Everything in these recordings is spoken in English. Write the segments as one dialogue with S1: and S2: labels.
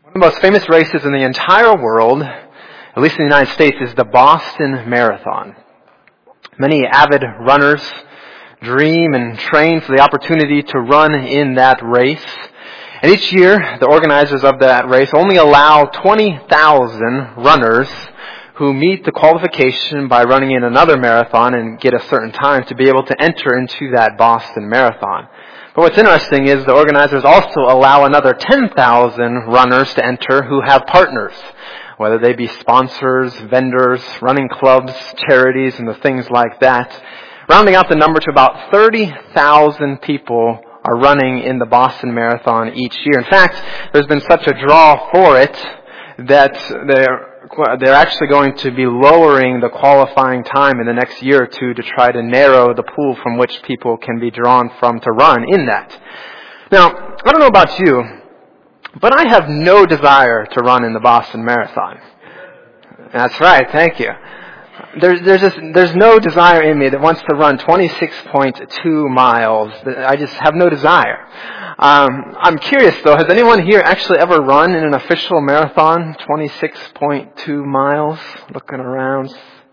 S1: One of the most famous races in the entire world, at least in the United States, is the Boston Marathon. Many avid runners dream and train for the opportunity to run in that race. And each year, the organizers of that race only allow 20,000 runners who meet the qualification by running in another marathon and get a certain time to be able to enter into that Boston Marathon. But what's interesting is the organizers also allow another 10,000 runners to enter who have partners, whether they be sponsors, vendors, running clubs, charities, and the things like that. Rounding out the number to about 30,000 people are running in the Boston Marathon each year. In fact, there's been such a draw for it that they're actually going to be lowering the qualifying time in the next year or two to try to narrow the pool from which people can be drawn from to run in that. Now, I don't know about you, but I have no desire to run in the Boston Marathon. That's right, thank you. There's no desire in me that wants to run 26.2 miles. I just have no desire. I'm curious though, has anyone here actually ever run in an official marathon? 26.2 miles? Looking around.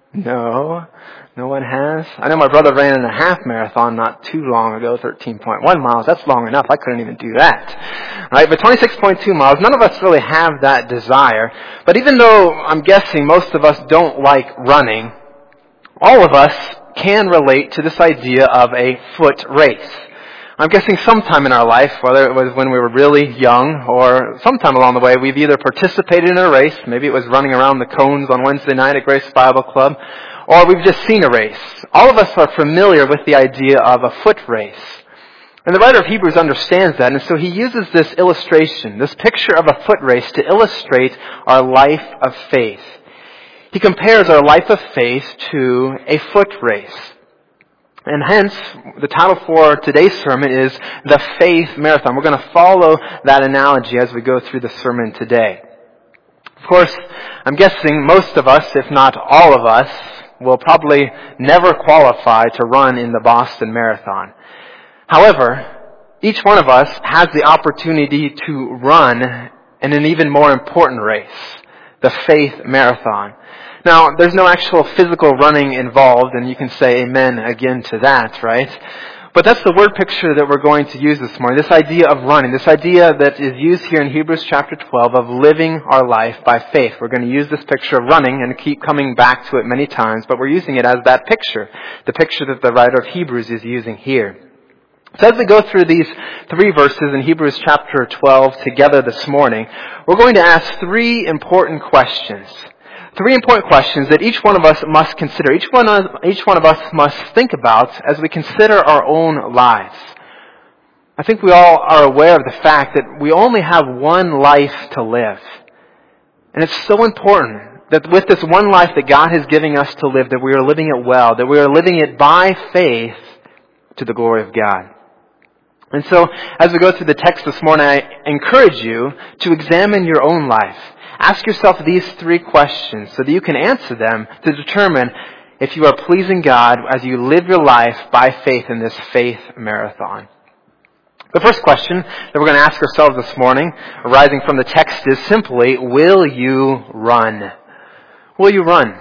S1: No one has. I know my brother ran in a half marathon not too long ago, 13.1 miles. That's long enough. I couldn't even do that. Right? But 26.2 miles, none of us really have that desire. But even though I'm guessing most of us don't like running, all of us can relate to this idea of a foot race. I'm guessing sometime in our life, whether it was when we were really young or sometime along the way, we've either participated in a race, maybe it was running around the cones on Wednesday night at Grace Bible Club, or we've just seen a race. All of us are familiar with the idea of a foot race. And the writer of Hebrews understands that, and so he uses this illustration, this picture of a foot race to illustrate our life of faith. He compares our life of faith to a foot race. And hence, the title for today's sermon is The Faith Marathon. We're going to follow that analogy as we go through the sermon today. Of course, I'm guessing most of us, if not all of us, will probably never qualify to run in the Boston Marathon. However, each one of us has the opportunity to run in an even more important race, the Faith Marathon. Now, there's no actual physical running involved, and you can say amen again to that, right? But that's the word picture that we're going to use this morning, this idea of running, this idea that is used here in Hebrews chapter 12 of living our life by faith. We're going to use this picture of running and keep coming back to it many times, but we're using it as that picture, the picture that the writer of Hebrews is using here. So as we go through these 3 verses in Hebrews chapter 12 together this morning, we're going to ask 3 important questions. 3 important questions that each one of us must consider. Each one of us must think about as we consider our own lives. I think we all are aware of the fact that we only have one life to live. And it's so important that with this one life that God is giving us to live, that we are living it well, that we are living it by faith to the glory of God. And so, as we go through the text this morning, I encourage you to examine your own life. Ask yourself these 3 questions so that you can answer them to determine if you are pleasing God as you live your life by faith in this faith marathon. The first question that we're going to ask ourselves this morning, arising from the text, is simply, will you run? Will you run?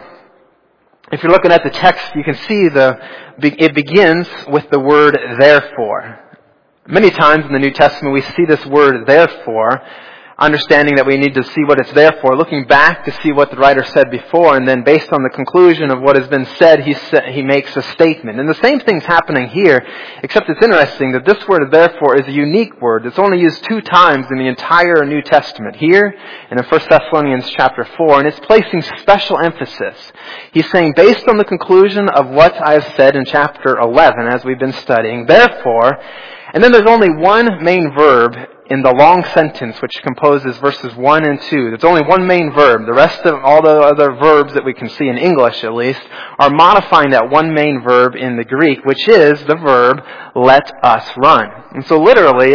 S1: If you're looking at the text, you can see it begins with the word therefore. Many times in the New Testament we see this word therefore, understanding that we need to see what it's there for, looking back to see what the writer said before, and then based on the conclusion of what has been said, he makes a statement. And the same thing's happening here, except it's interesting that this word therefore is a unique word. It's only used 2 times in the entire New Testament, here and in 1 Thessalonians chapter 4, and it's placing special emphasis. He's saying, based on the conclusion of what I have said in chapter 11, as we've been studying, therefore, and then there's only one main verb in the long sentence which composes verses 1 and 2. There's only one main verb. The rest of all the other verbs that we can see in English at least are modifying that one main verb in the Greek, which is the verb let us run. And so literally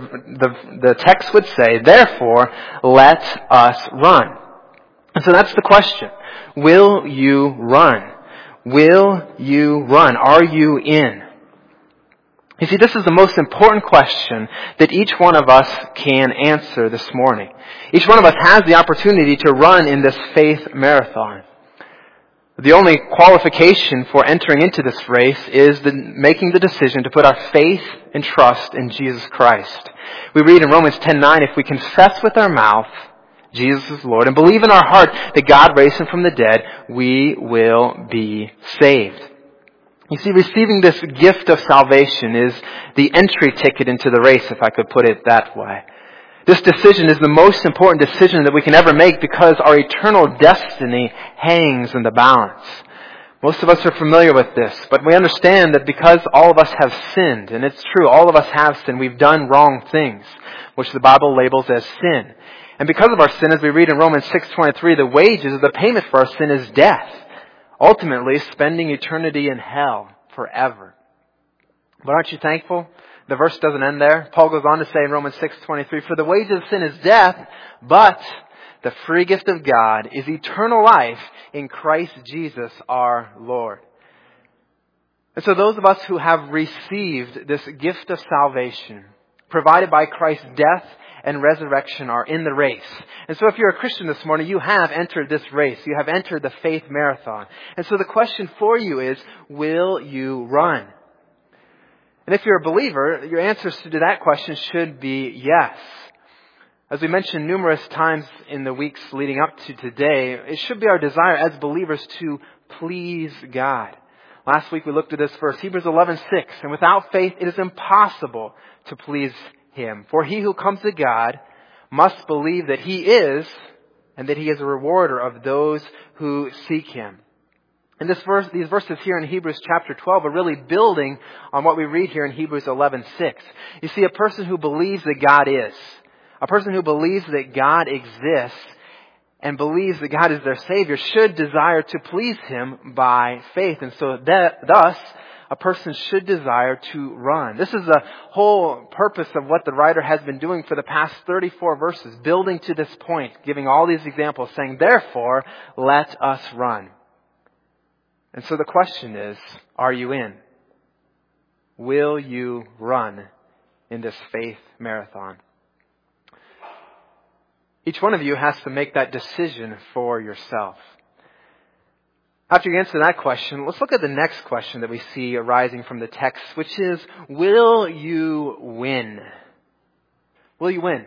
S1: the text would say, therefore, let us run. And so that's the question. Will you run? Will you run? Are you in? You see, this is the most important question that each one of us can answer this morning. Each one of us has the opportunity to run in this faith marathon. The only qualification for entering into this race is making the decision to put our faith and trust in Jesus Christ. We read in Romans 10:9, if we confess with our mouth Jesus is Lord and believe in our heart that God raised him from the dead, we will be saved. You see, receiving this gift of salvation is the entry ticket into the race, if I could put it that way. This decision is the most important decision that we can ever make because our eternal destiny hangs in the balance. Most of us are familiar with this, but we understand that because all of us have sinned, and it's true, all of us have sinned, we've done wrong things, which the Bible labels as sin. And because of our sin, as we read in Romans 6:23, the wages of the payment for our sin is death. Ultimately, spending eternity in hell forever. But aren't you thankful? The verse doesn't end there. Paul goes on to say in Romans 6:23, for the wages of sin is death, but the free gift of God is eternal life in Christ Jesus our Lord. And so those of us who have received this gift of salvation, provided by Christ's death and resurrection, are in the race. And so if you're a Christian this morning, you have entered this race. You have entered the faith marathon. And so the question for you is, will you run? And if you're a believer, your answers to that question should be yes. As we mentioned numerous times in the weeks leading up to today, it should be our desire as believers to please God. Last week we looked at this verse, Hebrews 11:6, and without faith it is impossible to please Him. For he who comes to God must believe that He is, and that He is a rewarder of those who seek Him. And these verses here in Hebrews chapter 12 are really building on what we read here in Hebrews 11:6. You see, a person who believes that God is, a person who believes that God exists and believes that God is their Savior should desire to please Him by faith. And so thus, a person should desire to run. This is the whole purpose of what the writer has been doing for the past 34 verses, building to this point, giving all these examples, saying, therefore, let us run. And so the question is, are you in? Will you run in this faith marathon? Each one of you has to make that decision for yourself. After you answer that question, let's look at the next question that we see arising from the text, which is, will you win? Will you win?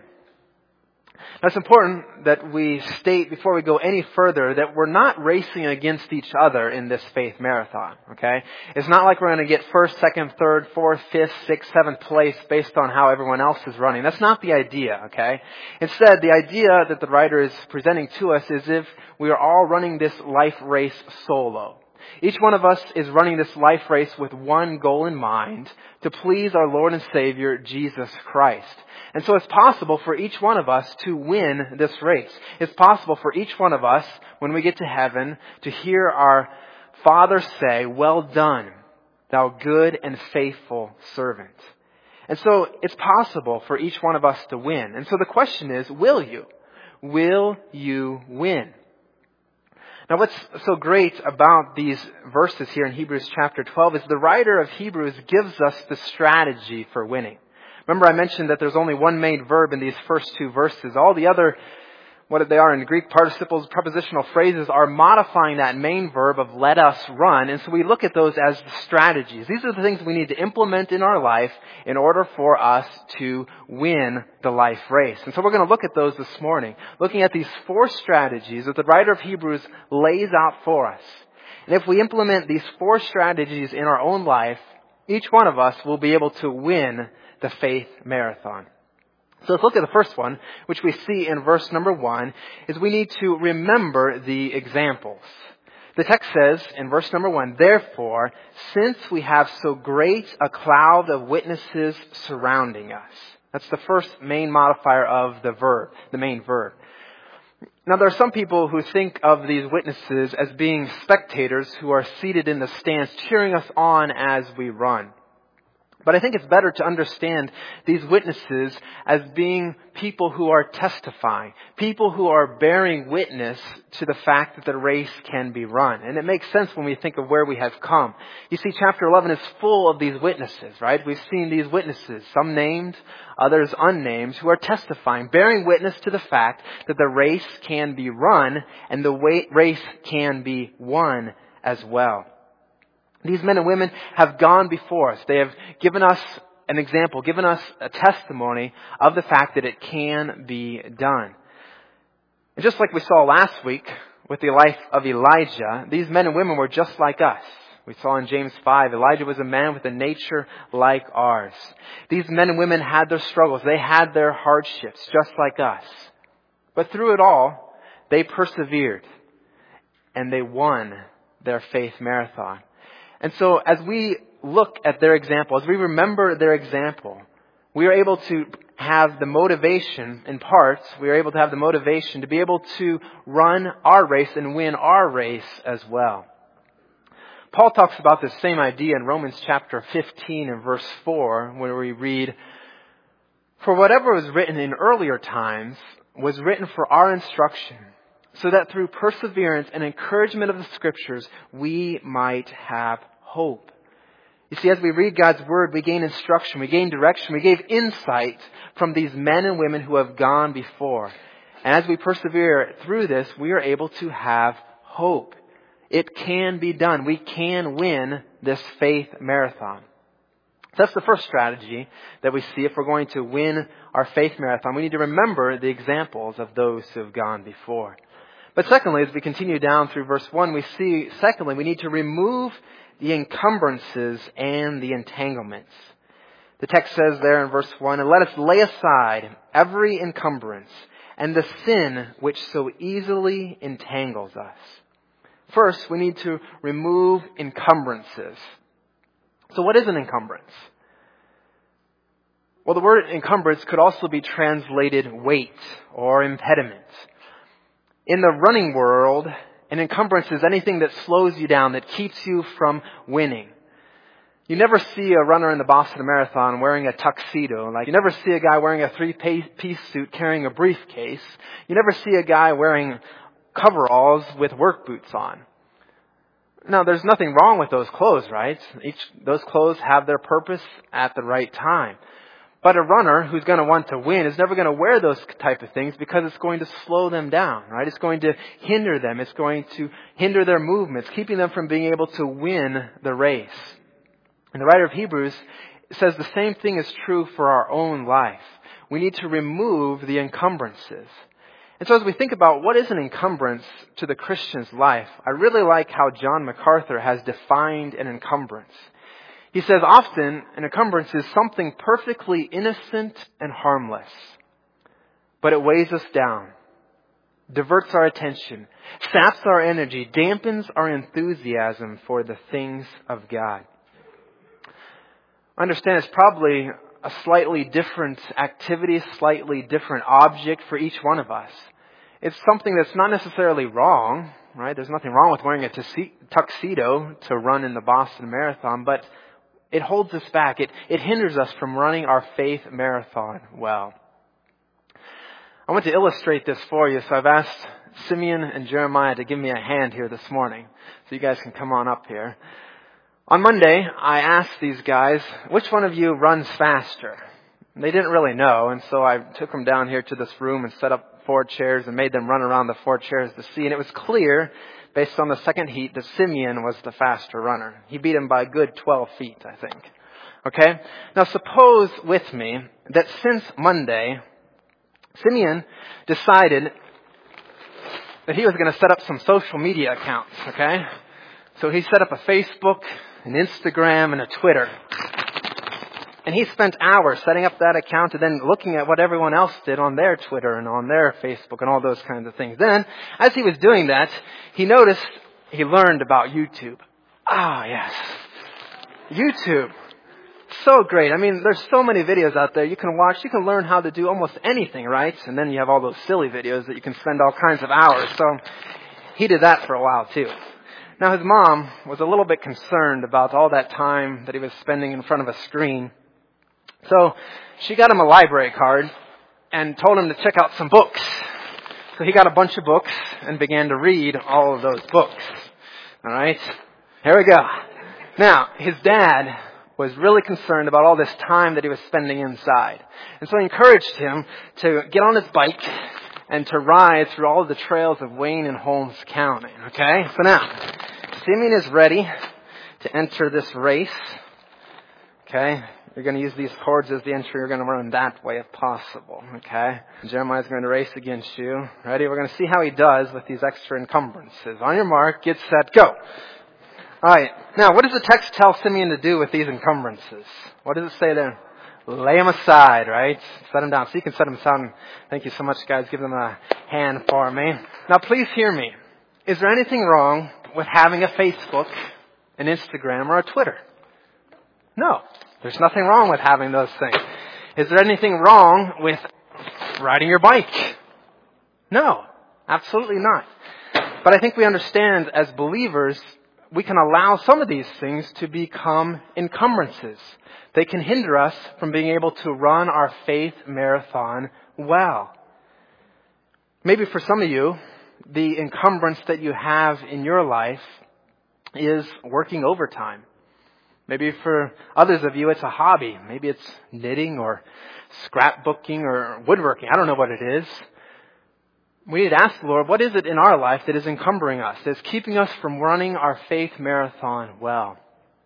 S1: Now, it's important that we state before we go any further that we're not racing against each other in this faith marathon, okay? It's not like we're going to get first, second, third, fourth, fifth, sixth, seventh place based on how everyone else is running. That's not the idea, okay? Instead, the idea that the writer is presenting to us is if we are all running this life race solo. Each one of us is running this life race with one goal in mind, to please our Lord and Savior, Jesus Christ. And so it's possible for each one of us to win this race. It's possible for each one of us, when we get to heaven, to hear our Father say, well done, thou good and faithful servant. And so it's possible for each one of us to win. And so the question is, will you? Will you win? Now, what's so great about these verses here in Hebrews chapter 12 is the writer of Hebrews gives us the strategy for winning. Remember, I mentioned that there's only one main verb in these first two verses. All the other, what they are in Greek participles, prepositional phrases, are modifying that main verb of let us run. And so we look at those as strategies. These are the things we need to implement in our life in order for us to win the life race. And so we're going to look at those this morning, looking at these four strategies that the writer of Hebrews lays out for us. And if we implement these four strategies in our own life, each one of us will be able to win the faith marathon. So let's look at the first one, which we see in verse number 1, is we need to remember the examples. The text says in verse number 1, therefore, since we have so great a cloud of witnesses surrounding us. That's the first main modifier of the verb, the main verb. Now, there are some people who think of these witnesses as being spectators who are seated in the stands cheering us on as we run. But I think it's better to understand these witnesses as being people who are testifying, people who are bearing witness to the fact that the race can be run. And it makes sense when we think of where we have come. You see, chapter 11 is full of these witnesses, right? We've seen these witnesses, some named, others unnamed, who are testifying, bearing witness to the fact that the race can be run and the race can be won as well. These men and women have gone before us. They have given us an example, given us a testimony of the fact that it can be done. And just like we saw last week with the life of Elijah, these men and women were just like us. We saw in James 5, Elijah was a man with a nature like ours. These men and women had their struggles. They had their hardships, just like us. But through it all, they persevered and they won their faith marathon. And so as we look at their example, as we remember their example, we are able to have the motivation, in parts, we are able to have the motivation to be able to run our race and win our race as well. Paul talks about this same idea in Romans chapter 15 and verse 4, where we read, "For whatever was written in earlier times was written for our instruction, so that through perseverance and encouragement of the Scriptures, we might have hope." You see, as we read God's Word, we gain instruction, we gain direction, we gain insight from these men and women who have gone before. And as we persevere through this, we are able to have hope. It can be done. We can win this faith marathon. That's the first strategy that we see if we're going to win our faith marathon. We need to remember the examples of those who have gone before. But secondly, as we continue down through verse 1, we see, secondly, we need to remove the encumbrances and the entanglements. The text says there in verse 1, "And let us lay aside every encumbrance and the sin which so easily entangles us." First, we need to remove encumbrances. So what is an encumbrance? Well, the word encumbrance could also be translated weight or impediment. In the running world, an encumbrance is anything that slows you down, that keeps you from winning. You never see a runner in the Boston Marathon wearing a tuxedo. Like, you never see a guy wearing a three-piece suit carrying a briefcase. You never see a guy wearing coveralls with work boots on. Now, there's nothing wrong with those clothes, right? Those clothes have their purpose at the right time. But a runner who's going to want to win is never going to wear those type of things because it's going to slow them down, right? It's going to hinder them. It's going to hinder their movements, keeping them from being able to win the race. And the writer of Hebrews says the same thing is true for our own life. We need to remove the encumbrances. And so as we think about what is an encumbrance to the Christian's life, I really like how John MacArthur has defined an encumbrance. He says, often an encumbrance is something perfectly innocent and harmless, but it weighs us down, diverts our attention, saps our energy, dampens our enthusiasm for the things of God. I understand it's probably a slightly different activity, slightly different object for each one of us. It's something that's not necessarily wrong, right? There's nothing wrong with wearing a tuxedo to run in the Boston Marathon, but it holds us back. It hinders us from running our faith marathon well. I want to illustrate this for you, so I've asked Simeon and Jeremiah to give me a hand here this morning, so you guys can come on up here. On Monday, I asked these guys, which one of you runs faster? They didn't really know, and so I took them down here to this room and set up 4 chairs and made them run around the 4 chairs to see. And it was clear, based on the second heat, that Simeon was the faster runner. He beat him by a good 12 feet, I think. Okay? Now suppose with me that since Monday, Simeon decided that he was going to set up some social media accounts, okay? So he set up a Facebook, an Instagram, and a Twitter. And he spent hours setting up that account and then looking at what everyone else did on their Twitter and on their Facebook and all those kinds of things. Then, as he was doing that, he learned about YouTube. Ah, yes. YouTube. So great. I mean, there's so many videos out there you can watch. You can learn how to do almost anything, right? And then you have all those silly videos that you can spend all kinds of hours. So he did that for a while too. Now his mom was a little bit concerned about all that time that he was spending in front of a screen. So she got him a library card and told him to check out some books. So he got a bunch of books and began to read all of those books. All right? Here we go. Now, his dad was really concerned about all this time that he was spending inside. And so he encouraged him to get on his bike and to ride through all of the trails of Wayne and Holmes County. Okay? So now, Simeon is ready to enter this race. Okay? You're going to use these cords as the entry. You're going to run that way if possible. Okay? Jeremiah's going to race against you. Ready? We're going to see how he does with these extra encumbrances. On your mark, get set, go. Alright. Now, what does the text tell Simeon to do with these encumbrances? What does it say there? Lay them aside, right? Set them down. So you can set them aside. Thank you so much, guys. Give them a hand for me. Now, please hear me. Is there anything wrong with having a Facebook, an Instagram, or a Twitter? No. There's nothing wrong with having those things. Is there anything wrong with riding your bike? No. Absolutely not. But I think we understand as believers, we can allow some of these things to become encumbrances. They can hinder us from being able to run our faith marathon well. Maybe for some of you, the encumbrance that you have in your life is working overtime. Maybe for others of you, it's a hobby. Maybe it's knitting or scrapbooking or woodworking. I don't know what it is. We need to ask the Lord, what is it in our life that is encumbering us, that is keeping us from running our faith marathon well?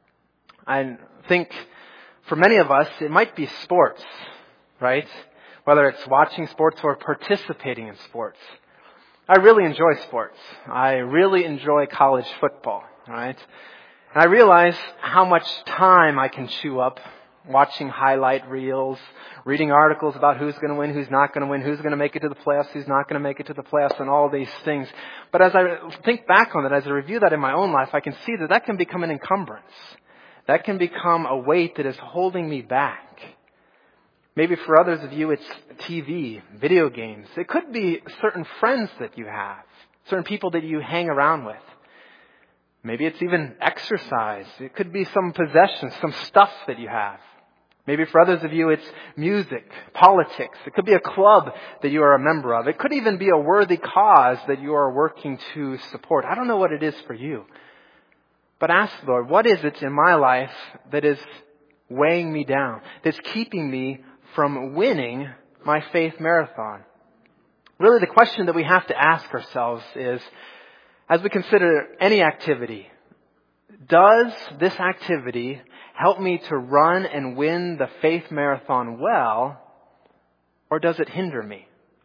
S1: I think for many of us, it might be sports, right? Whether it's watching sports or participating in sports. I really enjoy sports. I really enjoy college football, right? And I realize how much time I can chew up watching highlight reels, reading articles about who's going to win, who's not going to win, who's going to make it to the playoffs, who's not going to make it to the playoffs, and all these things. But as I think back on it, as I review that in my own life, I can see that can become an encumbrance. That can become a weight that is holding me back. Maybe for others of you, it's TV, video games. It could be certain friends that you have, certain people that you hang around with. Maybe it's even exercise. It could be some possessions, some stuff that you have. Maybe for others of you, it's music, politics. It could be a club that you are a member of. It could even be a worthy cause that you are working to support. I don't know what it is for you. But ask the Lord, what is it in my life that is weighing me down, that's keeping me from winning my faith marathon? Really, the question that we have to ask ourselves is, as we consider any activity, does this activity help me to run and win the faith marathon well, or does it hinder me?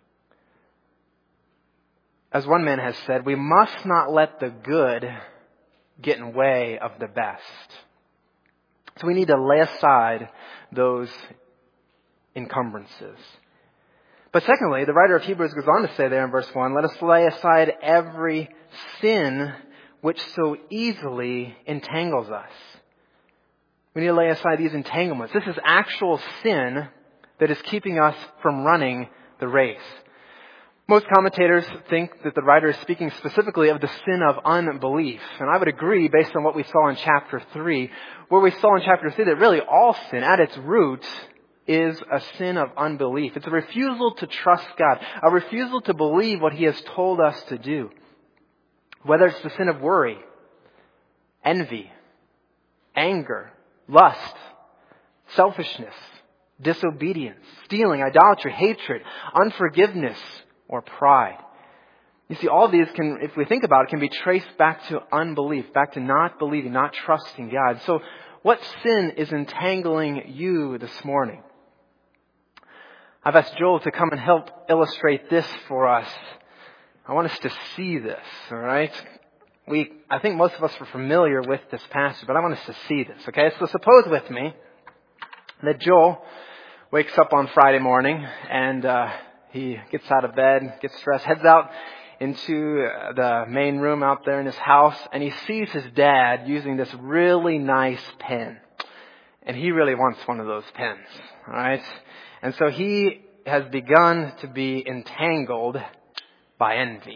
S1: As one man has said, we must not let the good get in the way of the best. So we need to lay aside those encumbrances. But secondly, the writer of Hebrews goes on to say there in verse 1, let us lay aside every sin which so easily entangles us. We need to lay aside these entanglements. This is actual sin that is keeping us from running the race. Most commentators think that the writer is speaking specifically of the sin of unbelief. And I would agree based on what we saw in chapter 3, where we saw in chapter 3 that really all sin at its root is a sin of unbelief. It's a refusal to trust God, a refusal to believe what He has told us to do. Whether it's the sin of worry, envy, anger, lust, selfishness, disobedience, stealing, idolatry, hatred, unforgiveness, or pride. You see, all these can, if we think about it, can be traced back to unbelief, back to not believing, not trusting God. So what sin is entangling you this morning? I've asked Joel to come and help illustrate this for us. I want us to see this, all right? I think most of us are familiar with this passage, but I want us to see this, okay? So suppose with me that Joel wakes up on Friday morning and he gets out of bed, gets dressed, heads out into the main room out there in his house, and he sees his dad using this really nice pen. And he really wants one of those pens, all right? And so he has begun to be entangled by envy,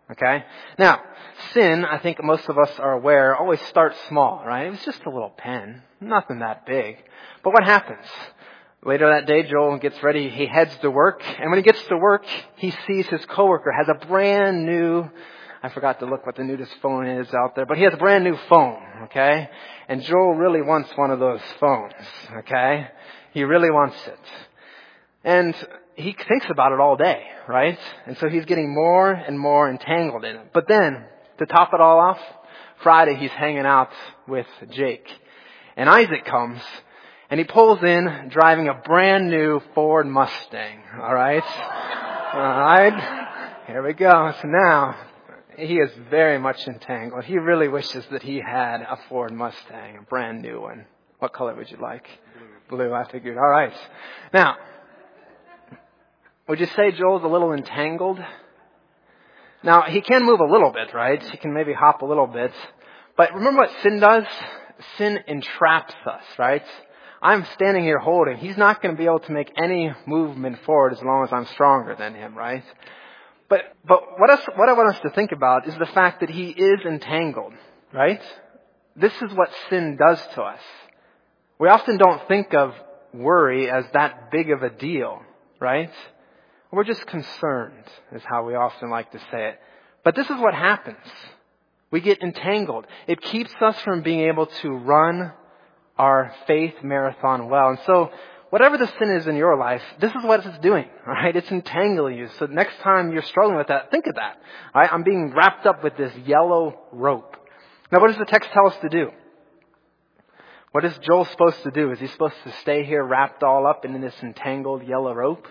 S1: Okay? Now, sin, I think most of us are aware, always starts small, right? It was just a little pen. Nothing that big. But what happens? Later that day, Joel gets ready. He heads to work. And when he gets to work, he sees his coworker has a brand new, I forgot to look what the newest phone is out there, but he has a brand new phone, okay? And Joel really wants one of those phones, okay? He really wants it. And he thinks about it all day, right? And so he's getting more and more entangled in it. But then, to top it all off, Friday he's hanging out with Jake. And Isaac comes, and he pulls in driving a brand new Ford Mustang, alright? Alright? Here we go. So now, he is very much entangled. He really wishes that he had a Ford Mustang, a brand new one. What color would you like? Blue, I figured. Alright. Now, would you say Joel's a little entangled? Now, he can move a little bit, right? He can maybe hop a little bit. But remember what sin does? Sin entraps us, right? I'm standing here holding. He's not going to be able to make any movement forward as long as I'm stronger than him, right? But what I want us to think about is the fact that he is entangled, right? This is what sin does to us. We often don't think of worry as that big of a deal, right? We're just concerned, is how we often like to say it. But this is what happens. We get entangled. It keeps us from being able to run our faith marathon well. And so, whatever the sin is in your life, this is what it's doing, right? It's entangling you. So next time you're struggling with that, think of that. Right? I'm being wrapped up with this yellow rope. Now, what does the text tell us to do? What is Joel supposed to do? Is he supposed to stay here wrapped all up in this entangled yellow rope?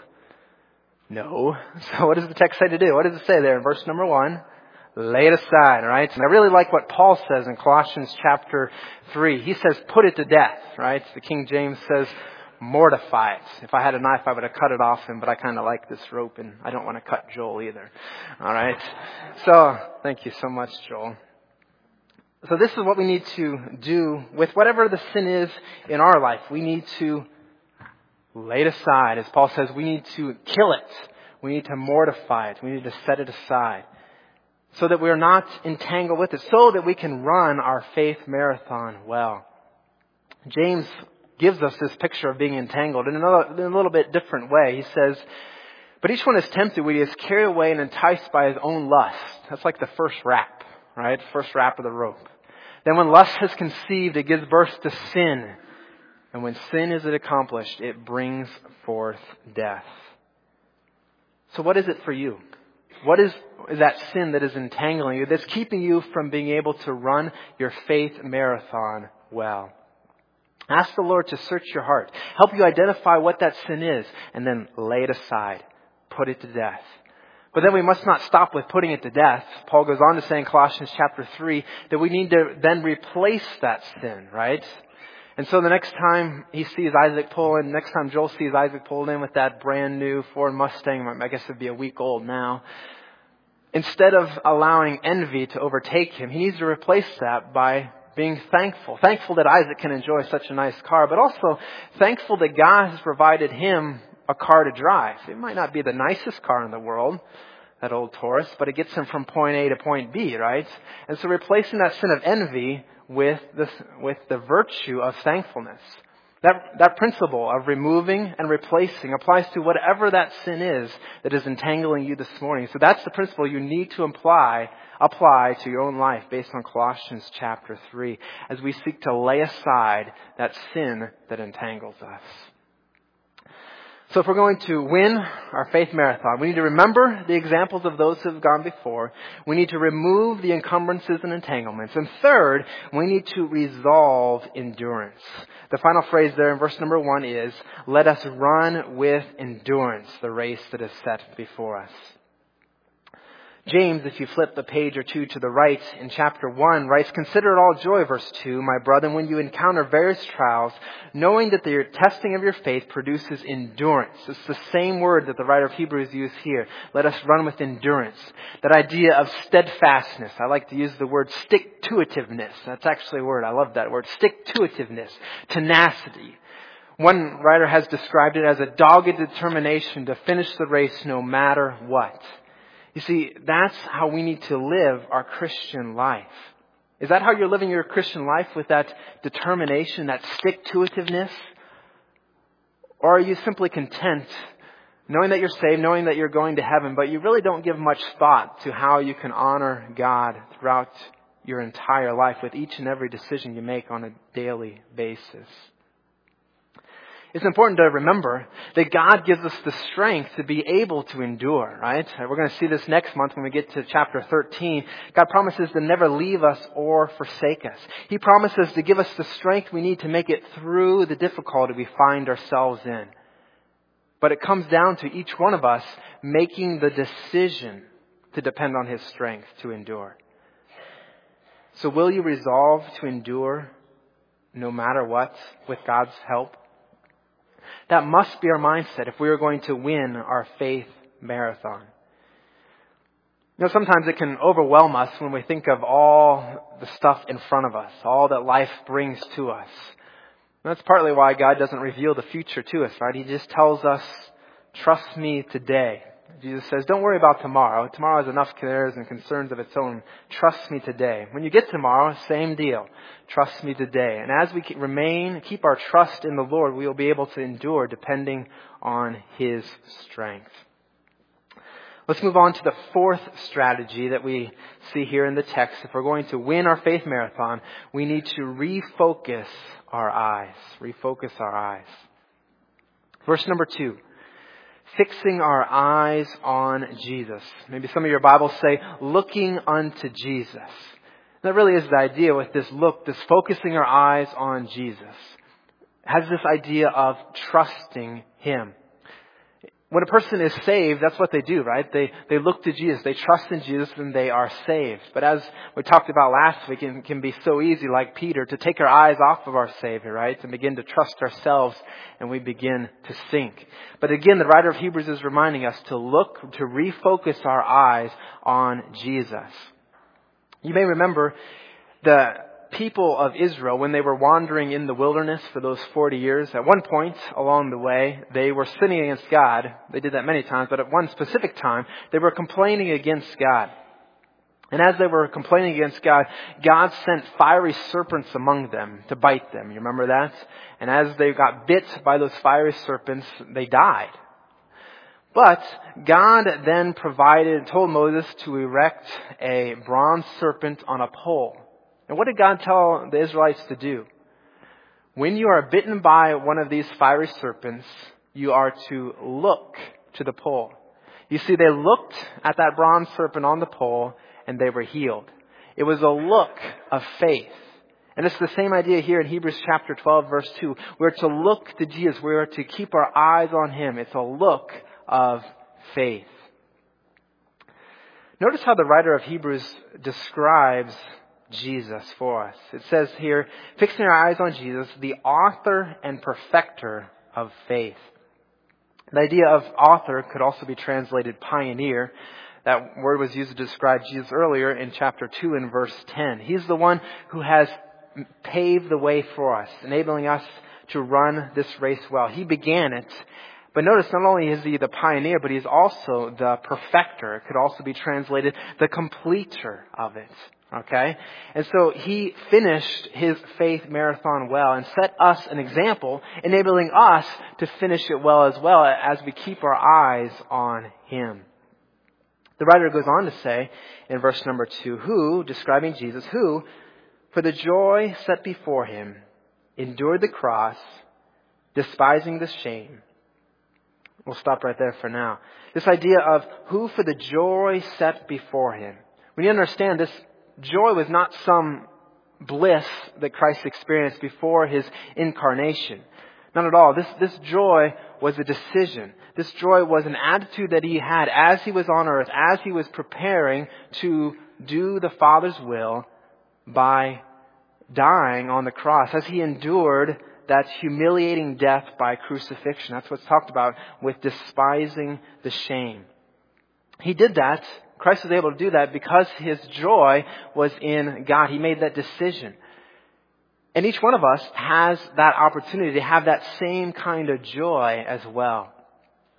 S1: No. So what does the text say to do? What does it say there in verse number 1? Lay it aside, right? And I really like what Paul says in Colossians chapter 3. He says, put it to death, right? The King James says, mortify it. If I had a knife, I would have cut it off him, but I kind of like this rope, and I don't want to cut Joel either. All right? So, thank you so much, Joel. So this is what we need to do with whatever the sin is in our life. We need to lay it aside. As Paul says, we need to kill it. We need to mortify it. We need to set it aside so that we are not entangled with it, so that we can run our faith marathon well. James gives us this picture of being entangled in a little bit different way. He says, but each one is tempted when he is carried away and enticed by his own lust. That's like the first wrap, right? First wrap of the rope. Then when lust has conceived, it gives birth to sin. And when sin is accomplished, it brings forth death. So what is it for you? What is that sin that is entangling you, that's keeping you from being able to run your faith marathon well? Ask the Lord to search your heart. Help you identify what that sin is, and then lay it aside. Put it to death. But then we must not stop with putting it to death. Paul goes on to say in Colossians chapter 3 that we need to then replace that sin, right? And so the next time he sees Isaac pull in, next time Joel sees Isaac pulled in with that brand new Ford Mustang, I guess it'd be a week old now, instead of allowing envy to overtake him, he needs to replace that by being thankful. Thankful that Isaac can enjoy such a nice car, but also thankful that God has provided him a car to drive. It might not be the nicest car in the world, that old Taurus, but it gets him from point A to point B, right? And so replacing that sin of envy with the virtue of thankfulness. That principle of removing and replacing applies to whatever that sin is that is entangling you this morning. So that's the principle you need to apply to your own life based on Colossians chapter 3 as we seek to lay aside that sin that entangles us. So if we're going to win our faith marathon, we need to remember the examples of those who have gone before. We need to remove the encumbrances and entanglements. And third, we need to resolve endurance. The final phrase there in verse number 1 is, let us run with endurance the race that is set before us. James, if you flip a page or two to the right in chapter 1, writes, consider it all joy, verse 2, my brethren, when you encounter various trials, knowing that the testing of your faith produces endurance. It's the same word that the writer of Hebrews used here. Let us run with endurance. That idea of steadfastness. I like to use the word stick-to-itiveness. That's actually a word. I love that word. Stick-to-itiveness. Tenacity. One writer has described it as a dogged determination to finish the race no matter what. You see, that's how we need to live our Christian life. Is that how you're living your Christian life, with that determination, that stick-to-itiveness? Or are you simply content, knowing that you're saved, knowing that you're going to heaven, but you really don't give much thought to how you can honor God throughout your entire life with each and every decision you make on a daily basis? It's important to remember that God gives us the strength to be able to endure, right? We're going to see this next month when we get to chapter 13. God promises to never leave us or forsake us. He promises to give us the strength we need to make it through the difficulty we find ourselves in. But it comes down to each one of us making the decision to depend on His strength to endure. So will you resolve to endure no matter what with God's help? That must be our mindset if we are going to win our faith marathon. You know, sometimes it can overwhelm us when we think of all the stuff in front of us, all that life brings to us. And that's partly why God doesn't reveal the future to us, right? He just tells us, trust me today. Jesus says, don't worry about tomorrow. Tomorrow has enough cares and concerns of its own. Trust me today. When you get tomorrow, same deal. Trust me today. And as we keep our trust in the Lord, we will be able to endure depending on His strength. Let's move on to the fourth strategy that we see here in the text. If we're going to win our faith marathon, we need to refocus our eyes. Refocus our eyes. Verse number 2. Fixing our eyes on Jesus. Maybe some of your Bibles say, looking unto Jesus. That really is the idea with this look, this focusing our eyes on Jesus. It has this idea of trusting Him. When a person is saved, that's what they do, right? They look to Jesus, they trust in Jesus, and they are saved. But as we talked about last week, it can be so easy, like Peter, to take our eyes off of our Savior, right? And begin to trust ourselves, and we begin to sink. But again, the writer of Hebrews is reminding us to look, to refocus our eyes on Jesus. You may remember the people of Israel, when they were wandering in the wilderness for those 40 years, at one point along the way, they were sinning against God. They did that many times, but at one specific time, they were complaining against God. And as they were complaining against God, God sent fiery serpents among them to bite them. You remember that? And as they got bit by those fiery serpents, they died. But God then told Moses to erect a bronze serpent on a pole. And what did God tell the Israelites to do? When you are bitten by one of these fiery serpents, you are to look to the pole. You see, they looked at that bronze serpent on the pole and they were healed. It was a look of faith. And it's the same idea here in Hebrews chapter 12, verse 2. We're to look to Jesus. We're to keep our eyes on Him. It's a look of faith. Notice how the writer of Hebrews describes Jesus for us. It says here, fixing our eyes on Jesus, the author and perfecter of faith. The idea of author could also be translated pioneer. That word was used to describe Jesus earlier in chapter 2 and verse 10. He's the one who has paved the way for us, enabling us to run this race well. He began it. But notice, not only is He the pioneer, but He's also the perfecter. It could also be translated the completer of it. Okay? And so He finished His faith marathon well and set us an example, enabling us to finish it well as we keep our eyes on Him. The writer goes on to say in verse number 2, who, describing Jesus, who, for the joy set before Him, endured the cross, despising the shame. We'll stop right there for now. This idea of who for the joy set before Him. When you understand this, joy was not some bliss that Christ experienced before His incarnation. Not at all. This joy was a decision. This joy was an attitude that He had as He was on earth, as He was preparing to do the Father's will by dying on the cross, as He endured that humiliating death by crucifixion. That's what's talked about with despising the shame. He did that. Christ was able to do that because His joy was in God. He made that decision. And each one of us has that opportunity to have that same kind of joy as well.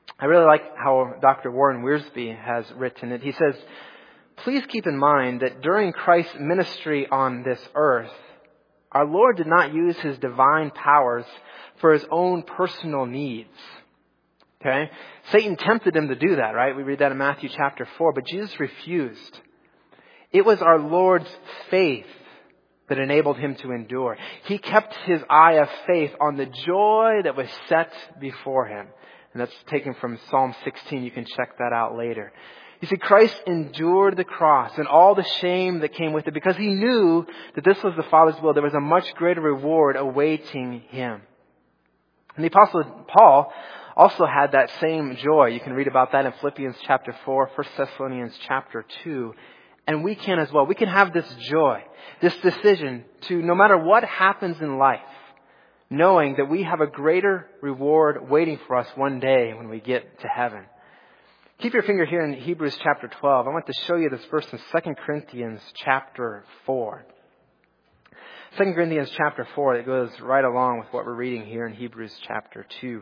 S1: I really like how Dr. Warren Wiersbe has written it. He says, "Please keep in mind that during Christ's ministry on this earth, our Lord did not use His divine powers for His own personal needs." Okay? Satan tempted Him to do that, right? We read that in Matthew chapter 4, but Jesus refused. It was our Lord's faith that enabled Him to endure. He kept His eye of faith on the joy that was set before Him. And that's taken from Psalm 16. You can check that out later. You see, Christ endured the cross and all the shame that came with it because He knew that this was the Father's will. There was a much greater reward awaiting Him. And the Apostle Paul also had that same joy. You can read about that in Philippians chapter 4, 1 Thessalonians chapter 2. And we can as well. We can have this joy, this decision to, no matter what happens in life, knowing that we have a greater reward waiting for us one day when we get to heaven. Keep your finger here in Hebrews chapter 12. I want to show you this verse in 2 Corinthians chapter 4. 2 Corinthians chapter 4, it goes right along with what we're reading here in Hebrews chapter 2.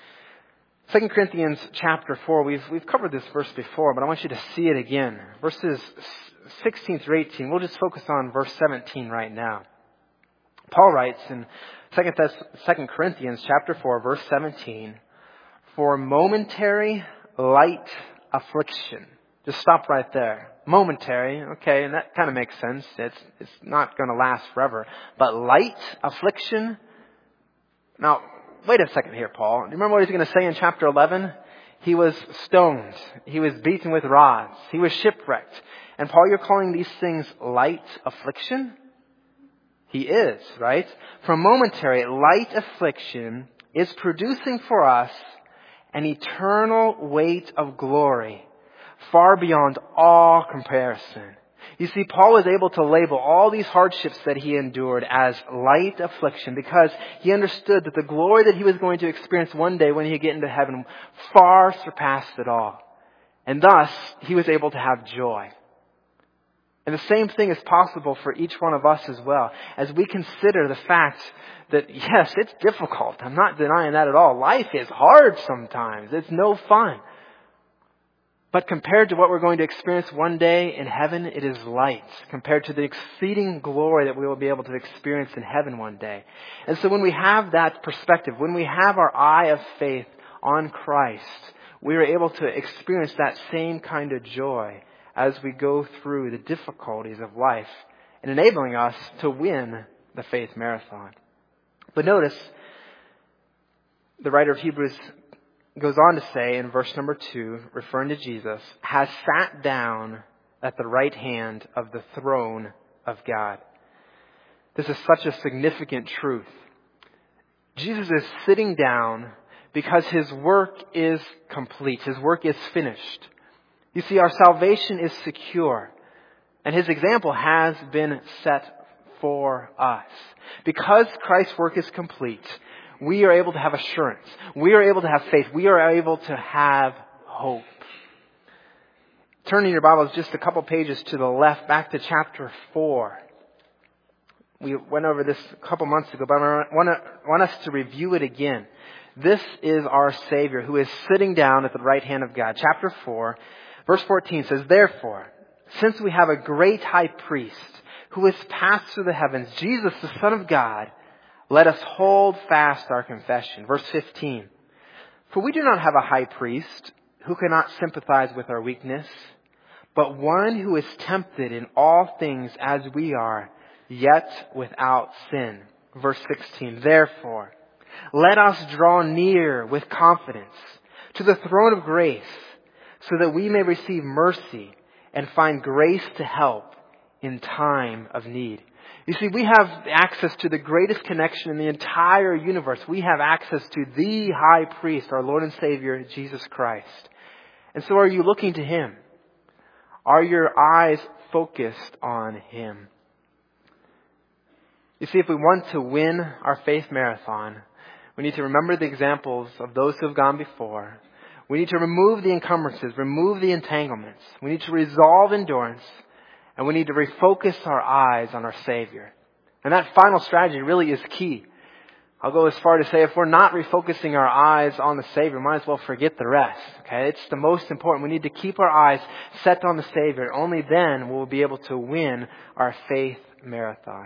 S1: 2 Corinthians chapter 4, we've covered this verse before, but I want you to see it again. Verses 16 through 18. We'll just focus on verse 17 right now. Paul writes in 2 Corinthians chapter 4, verse 17, "For momentary light affliction." Just stop right there. Momentary, okay, and that kind of makes sense. It's not going to last forever. But light affliction? Now, wait a second here, Paul. Do you remember what he's going to say in chapter 11? He was stoned. He was beaten with rods. He was shipwrecked. And Paul, you're calling these things light affliction? He is, right? For momentary light affliction is producing for us an eternal weight of glory, far beyond all comparison. You see, Paul was able to label all these hardships that he endured as light affliction because he understood that the glory that he was going to experience one day when he get into heaven far surpassed it all. And thus, he was able to have joy. And the same thing is possible for each one of us as well. As we consider the fact that, yes, it's difficult. I'm not denying that at all. Life is hard sometimes. It's no fun. But compared to what we're going to experience one day in heaven, it is light. Compared to the exceeding glory that we will be able to experience in heaven one day. And so when we have that perspective, when we have our eye of faith on Christ, we are able to experience that same kind of joy as we go through the difficulties of life and enabling us to win the faith marathon. But notice, the writer of Hebrews goes on to say in verse number 2, referring to Jesus, has sat down at the right hand of the throne of God. This is such a significant truth. Jesus is sitting down because His work is complete. His work is finished. You see, our salvation is secure. And His example has been set for us. Because Christ's work is complete, we are able to have assurance. We are able to have faith. We are able to have hope. Turn in your Bibles just a couple pages to the left, back to chapter 4. We went over this a couple months ago, but I want us to review it again. This is our Savior who is sitting down at the right hand of God. Chapter 4, verse 14 says, "Therefore, since we have a great high priest who has passed through the heavens, Jesus, the Son of God, let us hold fast our confession." Verse 15, "For we do not have a high priest who cannot sympathize with our weakness, but one who is tempted in all things as we are, yet without sin." Verse 16, "Therefore, let us draw near with confidence to the throne of grace, so that we may receive mercy and find grace to help in time of need." You see, we have access to the greatest connection in the entire universe. We have access to the high priest, our Lord and Savior, Jesus Christ. And so are you looking to Him? Are your eyes focused on Him? You see, if we want to win our faith marathon, we need to remember the examples of those who have gone before. We need to remove the encumbrances, remove the entanglements. We need to resolve endurance. And we need to refocus our eyes on our Savior. And that final strategy really is key. I'll go as far to say if we're not refocusing our eyes on the Savior, we might as well forget the rest. Okay? It's the most important. We need to keep our eyes set on the Savior. Only then will we be able to win our faith marathon.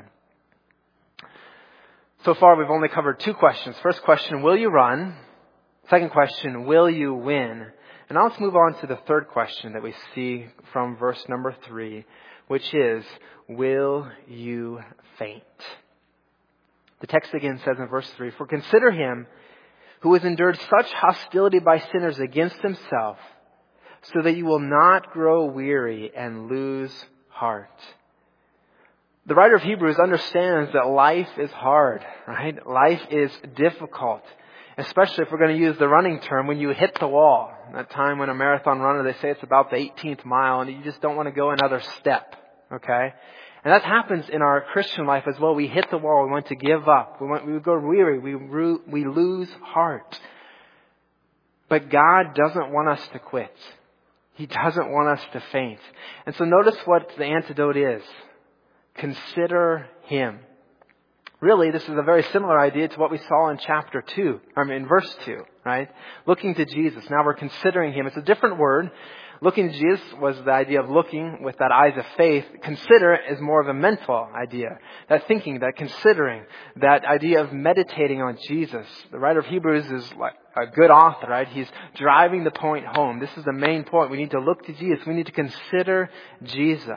S1: So far, we've only covered 2 questions. First question, will you run? Second question, will you win? And now let's move on to the third question that we see from verse number 3, which is, will you faint? The text again says in verse 3, for consider him who has endured such hostility by sinners against himself, so that you will not grow weary and lose heart. The writer of Hebrews understands that life is hard, right? Life is difficult, especially if we're going to use the running term, when you hit the wall. That time when a marathon runner, they say it's about the 18th mile and you just don't want to go another step, okay? And that happens in our Christian life as well. We hit the wall, we want to give up, we go weary, we lose heart. But God doesn't want us to quit. He doesn't want us to faint. And so notice what the antidote is. Consider him. Really, this is a very similar idea to what we saw in verse 2, right? Looking to Jesus. Now we're considering him. It's a different word. Looking to Jesus was the idea of looking with that eyes of faith. Consider is more of a mental idea. That thinking, that considering, that idea of meditating on Jesus. The writer of Hebrews is like a good author, right? He's driving the point home. This is the main point. We need to look to Jesus. We need to consider Jesus.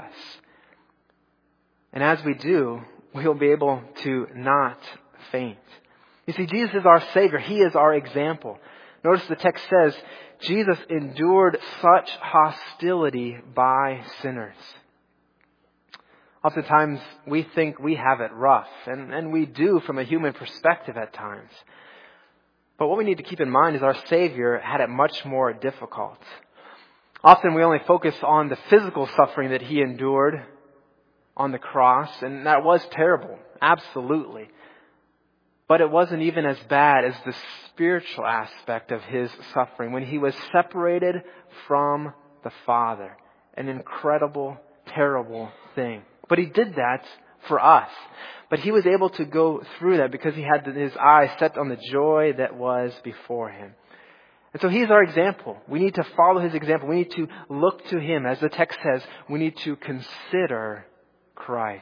S1: And as we do, we'll be able to not faint. You see, Jesus is our Savior. He is our example. Notice the text says, Jesus endured such hostility by sinners. Oftentimes, we think we have it rough, and we do from a human perspective at times. But what we need to keep in mind is our Savior had it much more difficult. Often we only focus on the physical suffering that he endured on the cross, and that was terrible, absolutely. But it wasn't even as bad as the spiritual aspect of his suffering when he was separated from the Father. An incredible, terrible thing. But he did that for us. But he was able to go through that because he had his eyes set on the joy that was before him. And so he's our example. We need to follow his example. We need to look to him. As the text says, we need to consider Christ.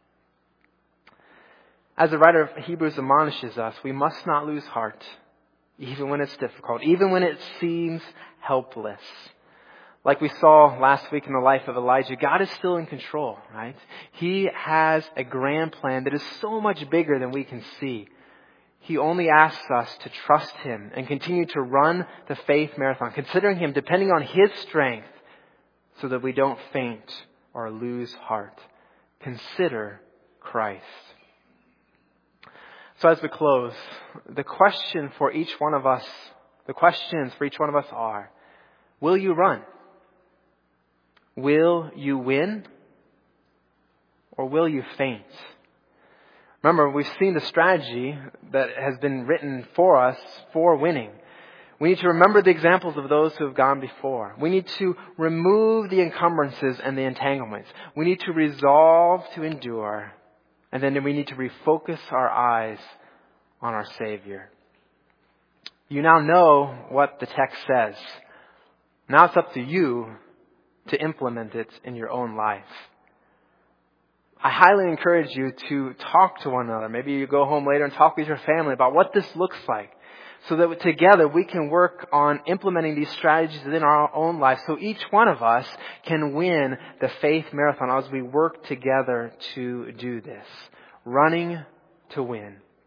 S1: As the writer of Hebrews admonishes us, we must not lose heart, even when it's difficult, even when it seems helpless. Like we saw last week in the life of Elijah, God is still in control, right? He has a grand plan that is so much bigger than we can see. He only asks us to trust him and continue to run the faith marathon, considering him, depending on his strength, so that we don't faint or lose heart. Consider Christ. So as we close, the questions for each one of us are, will you run? Will you win? Or will you faint? Remember, we've seen the strategy that has been written for us for winning. We need to remember the examples of those who have gone before. We need to remove the encumbrances and the entanglements. We need to resolve to endure. And then we need to refocus our eyes on our Savior. You now know what the text says. Now it's up to you to implement it in your own life. I highly encourage you to talk to one another. Maybe you go home later and talk with your family about what this looks like, so that together we can work on implementing these strategies within our own life, so each one of us can win the faith marathon as we work together to do this. Running to win.